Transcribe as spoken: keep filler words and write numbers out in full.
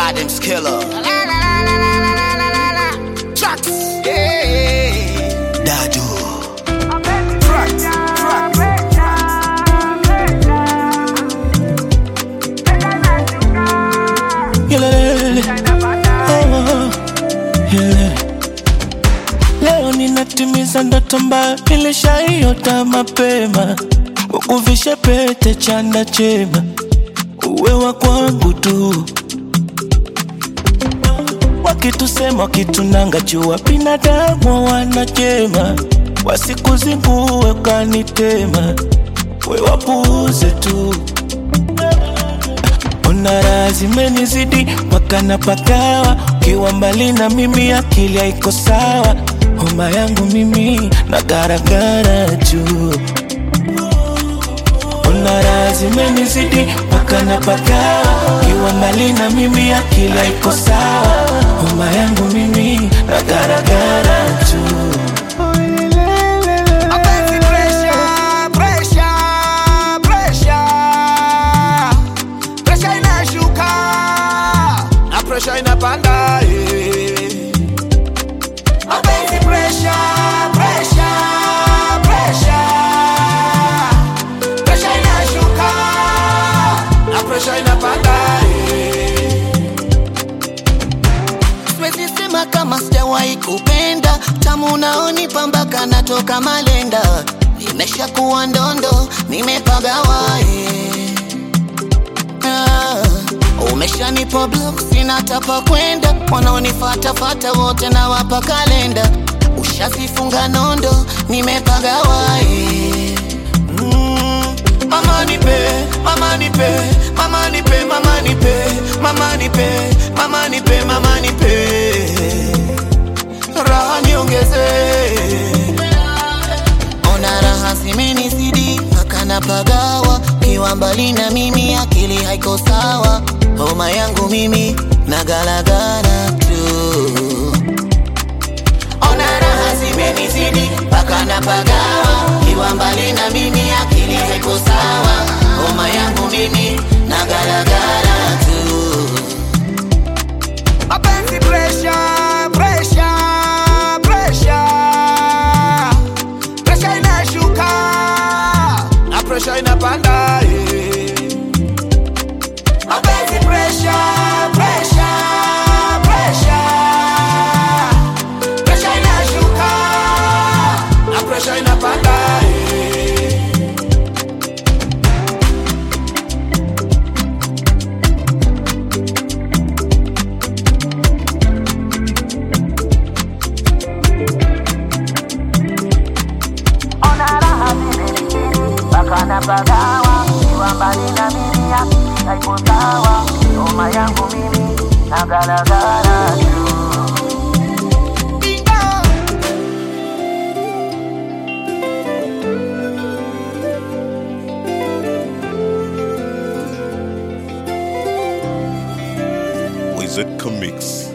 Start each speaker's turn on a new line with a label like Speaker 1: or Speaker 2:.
Speaker 1: Adam's killer. La la la la la la la la la. Chucks. Yeah. Dadu. Track. Track.
Speaker 2: Leo ninatimiza ndoto ambayo nilishaiota mapema, ukuvishe pete chanda chema, uwe wa kwangu tu. Wakitusema wakitunanga jua binadamu wanachema, wasikuzingue kanitema, we wapuuze tu. Ona raha zimenizidi mpaka napagawa, ukiwa mbali na mimi akili haiko sawa. Homa yangu mimi na garagara juu. Ona raha zimenizidi mpaka napagawa, ukiwa mbali na mimi akili haiko sawa. Homa yangu mimi na garagara juu.
Speaker 1: Pressure inapanda, eh. Mapenzi pressure, pressure, pressure. Pressure inashuka, na pressure inapanda, eh.
Speaker 3: Siwezi sema kama sijawahi kupenda, tamu unaonipa mpaka natoka malenda. Nimesha kuwa ndondo, nimepagawa, eh. Ah. Umeshanipa block, sina tapa kwenda. Wanaonifata fata wote na wapa kalenda. Ushazifunga nondo, nimepagawa, eh.
Speaker 1: mm. Mama nipe, mama nipe, mama nipe, mama nipe, mama nipe, mama nipe, mama nipe. Raha niongeze.
Speaker 3: Ona raha zimenizidi mpaka napagawa, ukiwa mbali na mimi akili haiko sawa. Homa yangu mimi na galagala tu. Ona raha zimenizidi mpaka napagawa, ukiwa mbali na mimi akili haiko sawa. Homa yangu mimi na galagala tu.
Speaker 1: Mapenzi pressure, pressure, pressure. Pressure inashuka, na pressure inapanda, eh. Mapenzi pressure, pressure, pressure. Pressure inashuka, na pressure inapanda, eh.
Speaker 3: Ona raha zimenizidi mpaka napagawa, ukiwa mbali na mimi akili haiko sawa. Homa yangu mimi na galagala tu.
Speaker 4: Wizard Comics.